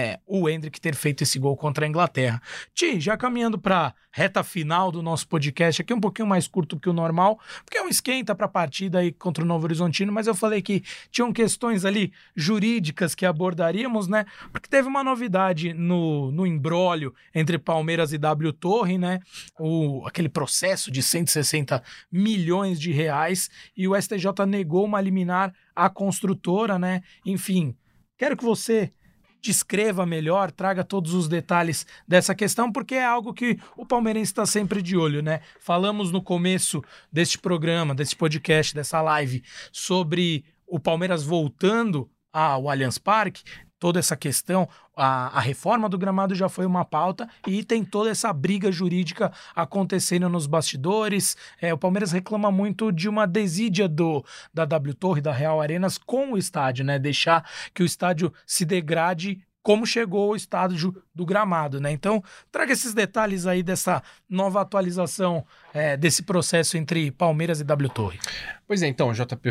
o Endrick ter feito esse gol contra a Inglaterra. Ti, já caminhando para reta final do nosso podcast, aqui um pouquinho mais curto que o normal, porque é um esquenta para a partida aí contra o Novo Horizontino, mas eu falei que tinham questões ali jurídicas que abordaríamos, né? Porque teve uma novidade no imbróglio entre Palmeiras e W Torre, né? Aquele processo de 160 milhões de reais, e o STJ negou uma liminar à construtora, né? Enfim, quero que você descreva melhor, traga todos os detalhes dessa questão, porque é algo que o palmeirense está sempre de olho, né? Falamos no começo deste programa, desse podcast, dessa live, sobre o Palmeiras voltando ao Allianz Parque. Toda essa questão, a reforma do gramado já foi uma pauta, e tem toda essa briga jurídica acontecendo nos bastidores. O Palmeiras reclama muito de uma desídia da W Torre, da Real Arenas, com o estádio, né? Deixar que o estádio se degrade como chegou o estádio do gramado, né? Então, traga esses detalhes aí dessa nova atualização desse processo entre Palmeiras e W Torre. Pois é, então, JP,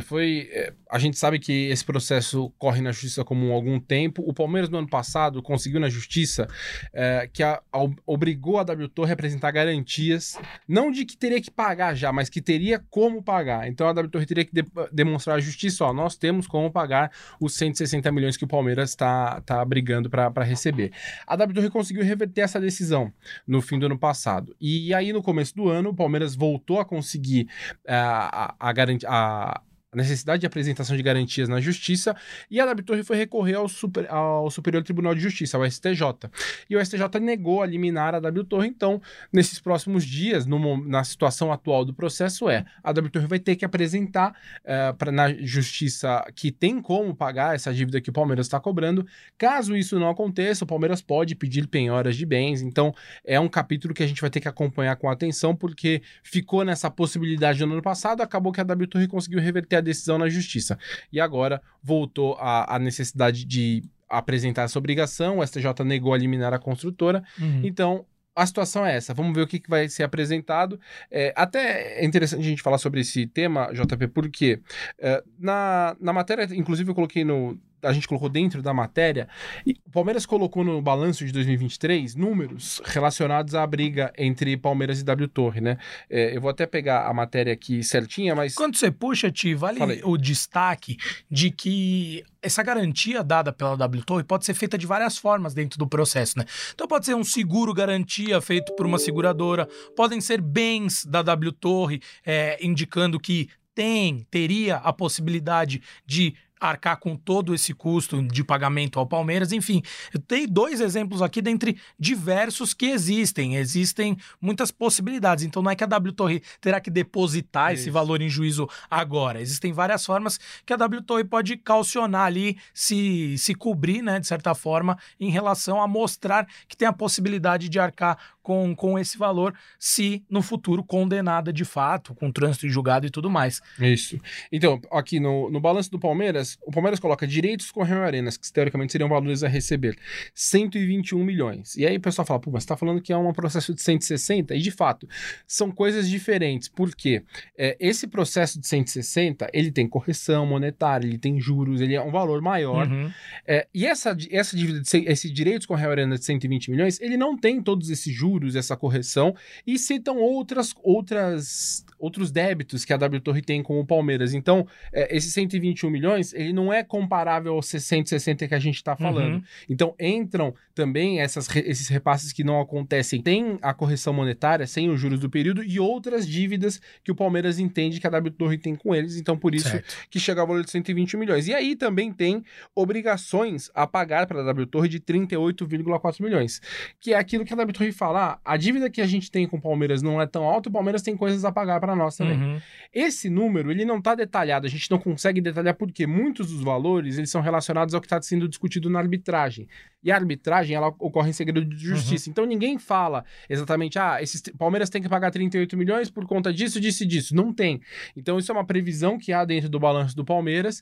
a gente sabe que esse processo corre na justiça como há algum tempo. O Palmeiras, no ano passado, conseguiu na justiça que obrigou a W Torre a apresentar garantias, não de que teria que pagar já, mas que teria como pagar. Então, a W Torre teria que demonstrar à justiça, nós temos como pagar os 160 milhões que o Palmeiras está brigando para receber. A W Torre conseguiu reverter essa decisão no fim do ano passado. E aí, no começo do ano, o Palmeiras voltou a conseguir a necessidade de apresentação de garantias na justiça, e a W Torre foi recorrer ao Superior Tribunal de Justiça, ao STJ. E o STJ negou a liminar a W Torre. Então, nesses próximos dias, na situação atual do processo, a W Torre vai ter que apresentar na justiça que tem como pagar essa dívida que o Palmeiras está cobrando. Caso isso não aconteça, o Palmeiras pode pedir penhoras de bens. Então, é um capítulo que a gente vai ter que acompanhar com atenção, porque ficou nessa possibilidade no ano passado, acabou que a W Torre conseguiu reverter a decisão na justiça. E agora voltou a necessidade de apresentar essa obrigação, o STJ negou a liminar a construtora. Então, a situação é essa. Vamos ver o que vai ser apresentado. Até é interessante a gente falar sobre esse tema, JP, porque na matéria, inclusive eu coloquei no a gente colocou dentro da matéria, e o Palmeiras colocou no balanço de 2023 números relacionados à briga entre Palmeiras e W Torre, né? Eu vou até pegar a matéria aqui certinha, mas... Quando você puxa, vale o destaque de que essa garantia dada pela W Torre pode ser feita de várias formas dentro do processo, né? Então pode ser um seguro garantia feito por uma seguradora, podem ser bens da W Torre, indicando que teria a possibilidade de arcar com todo esse custo de pagamento ao Palmeiras, enfim. Eu tenho 2 exemplos aqui dentre diversos que existem. Existem muitas possibilidades, então não é que a W Torre terá que depositar esse valor em juízo agora. Existem várias formas que a W Torre pode caucionar ali, se cobrir, né, de certa forma, em relação a mostrar que tem a possibilidade de arcar com esse valor, se no futuro condenada de fato, com trânsito em julgado e tudo mais. Isso. Então, aqui no balanço do Palmeiras, o Palmeiras coloca direitos com Real Arenas, que teoricamente seriam valores a receber, 121 milhões. E aí o pessoal fala, mas você tá falando que é um processo de 160? E de fato, são coisas diferentes. Por quê? Esse processo de 160, ele tem correção monetária, ele tem juros, ele é um valor maior. Uhum. E essa dívida, esse direitos com Real Arenas de 120 milhões, ele não tem todos esses juros, essa correção, e citam outros débitos que a W Torre tem com o Palmeiras. Então, esses 121 milhões, ele não é comparável aos 160 que a gente está falando. Uhum. Então, entram também esses repasses que não acontecem, tem a correção monetária, sem os juros do período, e outras dívidas que o Palmeiras entende que a W Torre tem com eles, então por isso que chega ao valor de 120 milhões. E aí também tem obrigações a pagar para a W Torre de 38,4 milhões, que é aquilo que a W Torre fala, a dívida que a gente tem com o Palmeiras não é tão alta, o Palmeiras tem coisas a pagar para nós também. Uhum. Esse número, ele não está detalhado, a gente não consegue detalhar porque muitos dos valores, eles são relacionados ao que está sendo discutido na arbitragem. E a arbitragem, ela ocorre em segredo de justiça. Uhum. Então ninguém fala exatamente, Palmeiras tem que pagar 38 milhões por conta disso, disso e disso. Não tem. Então isso é uma previsão que há dentro do balanço do Palmeiras.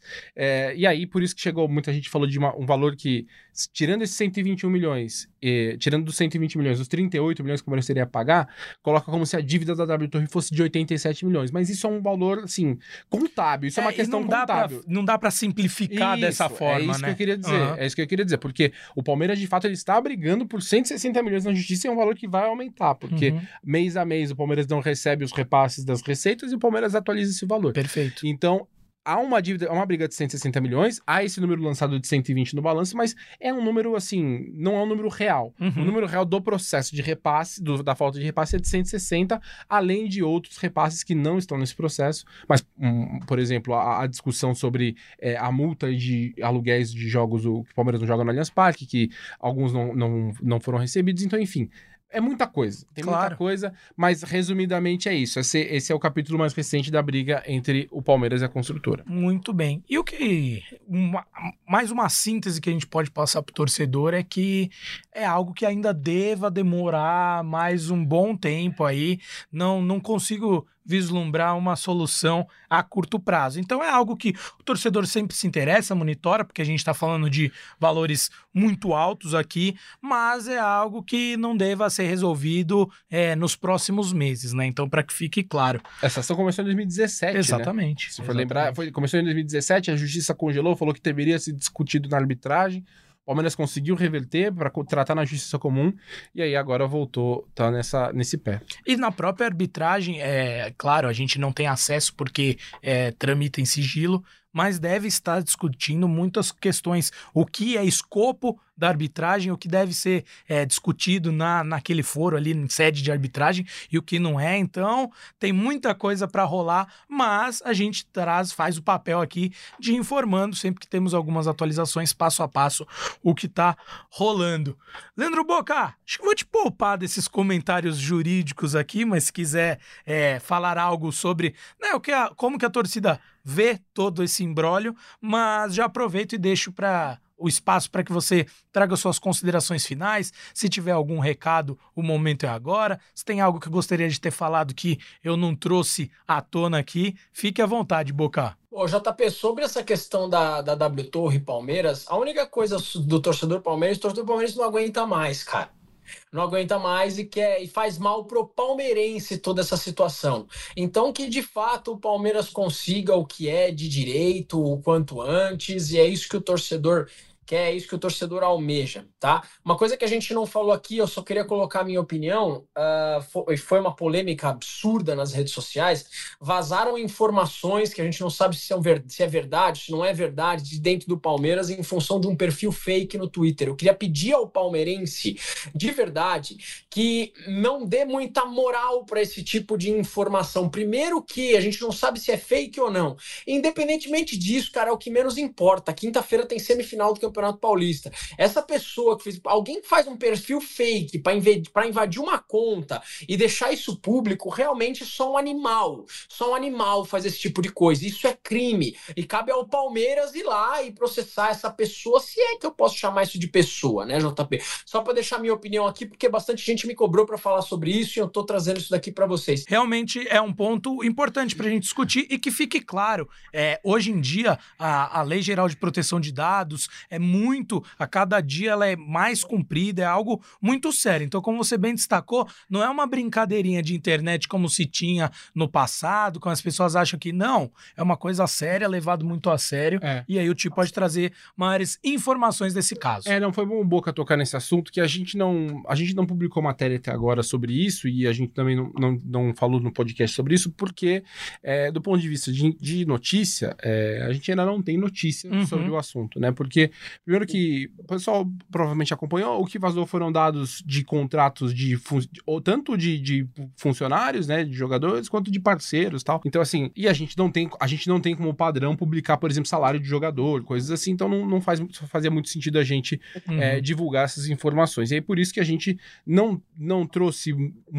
E aí, por isso que chegou, muita gente falou de um valor que, tirando esses 121 milhões, tirando dos 120 milhões, os 38 milhões que o Palmeiras teria a pagar, coloca como se a dívida da W Torre fosse de 87 milhões. Mas isso é um valor, assim, contábil. Isso é uma questão contábil. Não dá pra simplificar dessa forma, né? É isso que eu queria dizer. Uhum. É isso que eu queria dizer. Porque o Palmeiras, de fato, ele está brigando por 160 milhões na justiça e é um valor que vai aumentar. Porque mês a mês o Palmeiras não recebe os repasses das receitas e o Palmeiras atualiza esse valor. Perfeito. Então, há uma dívida, uma briga de 160 milhões, há esse número lançado de 120 no balanço, mas é um número, assim, não é um número real. Uhum. O número real do processo de repasse, da falta de repasse é de 160, além de outros repasses que não estão nesse processo. Mas, por exemplo, a discussão sobre a multa de aluguéis de jogos que o Palmeiras não joga no Allianz Parque, que alguns não foram recebidos, então, enfim... É muita coisa, tem muita coisa, mas resumidamente é isso. Esse é o capítulo mais recente da briga entre o Palmeiras e a construtora. Muito bem. E o que... mais uma síntese que a gente pode passar pro torcedor é que é algo que ainda deva demorar mais um bom tempo aí. Não consigo vislumbrar uma solução a curto prazo. Então é algo que o torcedor sempre se interessa, monitora, porque a gente está falando de valores muito altos aqui, mas é algo que não deva ser resolvido nos próximos meses, né? Então, para que fique claro. Essa ação começou em 2017, Exatamente. Né? Se for lembrar, começou em 2017, a justiça congelou, falou que deveria ser discutido na arbitragem. O Palmeiras conseguiu reverter para tratar na justiça comum e aí agora voltou, tá nesse pé. E na própria arbitragem, claro, a gente não tem acesso porque tramita em sigilo, mas deve estar discutindo muitas questões. O que é escopo da arbitragem, o que deve ser discutido naquele foro ali, em sede de arbitragem, e o que não é. Então, tem muita coisa para rolar, mas a gente faz o papel aqui de informando sempre que temos algumas atualizações, passo a passo, o que tá rolando. Leandro Boca, acho que vou te poupar desses comentários jurídicos aqui, mas se quiser falar algo sobre como que a torcida vê todo esse imbróglio, mas já aproveito e deixo o espaço para que você traga suas considerações finais. Se tiver algum recado, o momento é agora. Se tem algo que eu gostaria de ter falado que eu não trouxe à tona aqui, fique à vontade, Boca. Ô, JP, sobre essa questão da W Torre e Palmeiras, a única coisa do torcedor palmeirense não aguenta mais, cara. Não aguenta mais e faz mal pro palmeirense toda essa situação. Então que de fato o Palmeiras consiga o que é de direito o quanto antes, e é isso que o torcedor quer, é isso que o torcedor almeja, tá? Uma coisa que a gente não falou aqui, eu só queria colocar a minha opinião, foi uma polêmica absurda nas redes sociais, vazaram informações que a gente não sabe se é verdade, se não é verdade, de dentro do Palmeiras, em função de um perfil fake no Twitter. Eu queria pedir ao palmeirense, de verdade, que não dê muita moral para esse tipo de informação. Primeiro que a gente não sabe se é fake ou não. Independentemente disso, cara, é o que menos importa. Quinta-feira tem semifinal do Campeonato Paulista. Essa pessoa que fez... Alguém que faz um perfil fake para invadir uma conta e deixar isso público, realmente só um animal. Só um animal faz esse tipo de coisa. Isso é crime. E cabe ao Palmeiras ir lá e processar essa pessoa, se é que eu posso chamar isso de pessoa, né, JP? Só para deixar minha opinião aqui, porque bastante gente me cobrou para falar sobre isso e eu tô trazendo isso daqui para vocês. Realmente é um ponto importante pra gente discutir e que fique claro. Hoje em dia, a Lei Geral de Proteção de Dados a cada dia ela é mais cumprida, é algo muito sério. Então, como você bem destacou, não é uma brincadeirinha de internet como se tinha no passado, quando as pessoas acham que não, é uma coisa séria, levado muito a sério, e aí o Ti pode trazer maiores informações desse caso. Não foi bom o Boca tocar nesse assunto, que a gente não publicou matéria até agora sobre isso, e a gente também não falou no podcast sobre isso, porque do ponto de vista de notícia, a gente ainda não tem notícia sobre o assunto, né? Porque primeiro que o pessoal provavelmente acompanhou, o que vazou foram dados de contratos tanto de funcionários, né, de jogadores, quanto de parceiros e tal. Então, assim, e a gente não tem como padrão publicar, por exemplo, salário de jogador, coisas assim, então não fazia muito sentido a gente divulgar essas informações. E aí, por isso que a gente não trouxe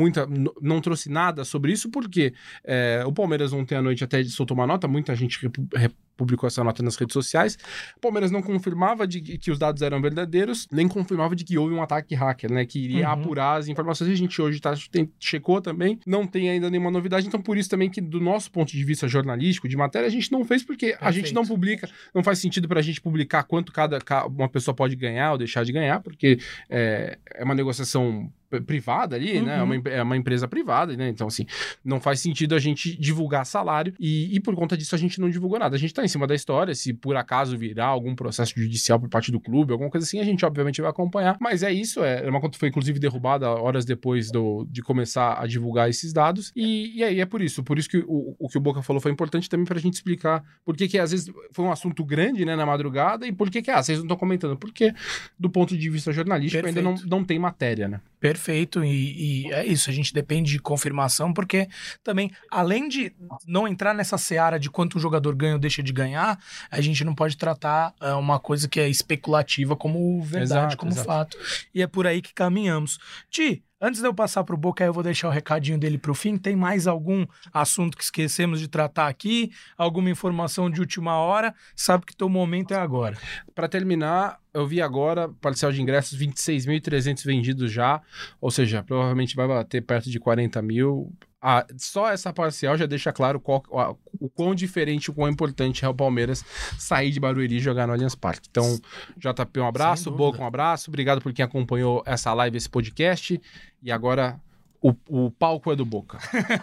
nada sobre isso, porque o Palmeiras ontem à noite até soltou uma nota, muita gente publicou essa nota nas redes sociais. O Palmeiras não confirmava que os dados eram verdadeiros, nem confirmava de que houve um ataque hacker, né, que iria apurar as informações. A gente hoje checou também, não tem ainda nenhuma novidade, então por isso também que do nosso ponto de vista jornalístico, de matéria, a gente não fez, porque a gente não publica, não faz sentido pra gente publicar quanto uma pessoa pode ganhar ou deixar de ganhar, porque é uma negociação privada ali, né? É uma empresa privada, né? Então, assim, não faz sentido a gente divulgar salário e por conta disso a gente não divulgou nada. A gente tá em cima da história, se por acaso virar algum processo judicial por parte do clube, alguma coisa assim, a gente obviamente vai acompanhar, mas é uma conta que foi inclusive derrubada horas depois de começar a divulgar esses dados e aí é por isso que o que o Boca falou foi importante também pra gente explicar por que às vezes foi um assunto grande, né, na madrugada e por que vocês não estão comentando, porque do ponto de vista jornalístico ainda não tem matéria, né? Perfeito, e é isso, a gente depende de confirmação, porque também, além de não entrar nessa seara de quanto o jogador ganha ou deixa de ganhar, a gente não pode tratar uma coisa que é especulativa como verdade, como fato, e é por aí que caminhamos. Ti, antes de eu passar pro Boca, eu vou deixar o recadinho dele pro fim. Tem mais algum assunto que esquecemos de tratar aqui? Alguma informação de última hora? Sabe que teu momento é agora. Para terminar, eu vi agora, parcial de ingressos, 26.300 vendidos já, ou seja, provavelmente vai bater perto de 40 mil. Só essa parcial já deixa claro o quão diferente, o quão importante é o Palmeiras sair de Barueri e jogar no Allianz Parque. Então, JP, um abraço, Boca, um abraço, obrigado por quem acompanhou essa live, esse podcast, e agora o palco é do Boca.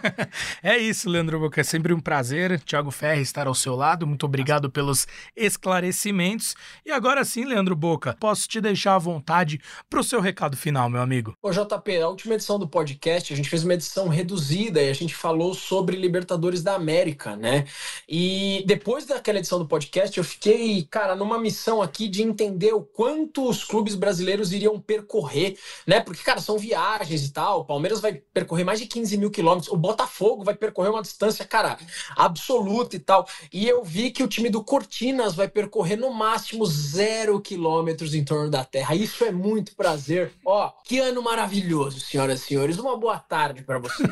É isso, Leandro Boca, é sempre um prazer, Thiago Ferri, estar ao seu lado, muito obrigado pelos esclarecimentos, e agora sim, Leandro Boca, posso te deixar à vontade para o seu recado final, meu amigo. Ô JP, a última edição do podcast, a gente fez uma edição reduzida e a gente falou sobre Libertadores da América, né? E depois daquela edição do podcast, eu fiquei, cara, numa missão aqui de entender o quanto os clubes brasileiros iriam percorrer, né? Porque, cara, são viagens e tal, o Palmeiras vai percorrer mais de 15 mil quilômetros, o Botafogo vai percorrer uma distância, cara, absoluta e tal, e eu vi que o time do Cortinas vai percorrer no máximo 0 quilômetros em torno da Terra. Isso é muito prazer. Ó, que ano maravilhoso, senhoras e senhores, uma boa tarde para vocês.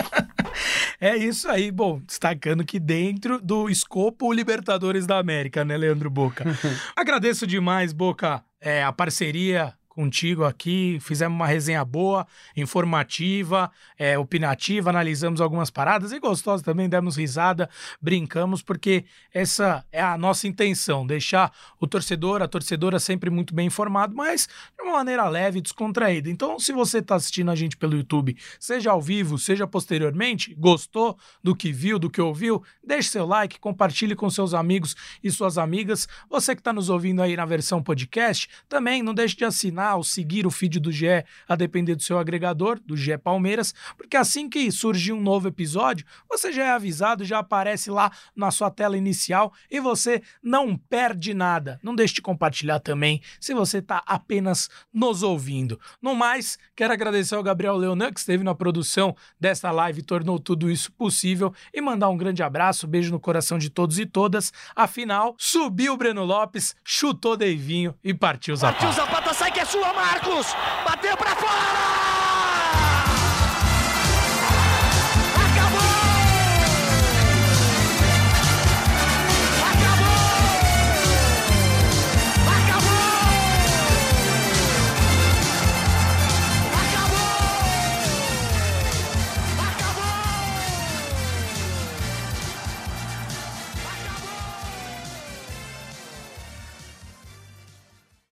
É isso aí, bom, destacando que dentro do escopo Libertadores da América, né, Leandro Boca? Agradeço demais, Boca, a parceria contigo aqui, fizemos uma resenha boa, informativa, opinativa, analisamos algumas paradas e gostosa também, demos risada, brincamos, porque essa é a nossa intenção, deixar o torcedor, a torcedora sempre muito bem informado, mas de uma maneira leve e descontraída. Então, se você está assistindo a gente pelo YouTube, seja ao vivo, seja posteriormente, gostou do que viu, do que ouviu, deixe seu like, compartilhe com seus amigos e suas amigas. Você que está nos ouvindo aí na versão podcast, também não deixe de assinar ou seguir o feed do GE, a depender do seu agregador, do GE Palmeiras, porque assim que surgir um novo episódio, você já é avisado, já aparece lá na sua tela inicial e você não perde nada. Não deixe de compartilhar também, se você está apenas nos ouvindo. No mais, quero agradecer ao Gabriel Leonan, que esteve na produção dessa live e tornou tudo isso possível, e mandar um grande abraço, beijo no coração de todos e todas. Afinal, subiu o Breno Lopes, chutou Deivinho e partiu Zapata. Partiu Zapata, sai que é sua, Marcos! Bateu pra fora!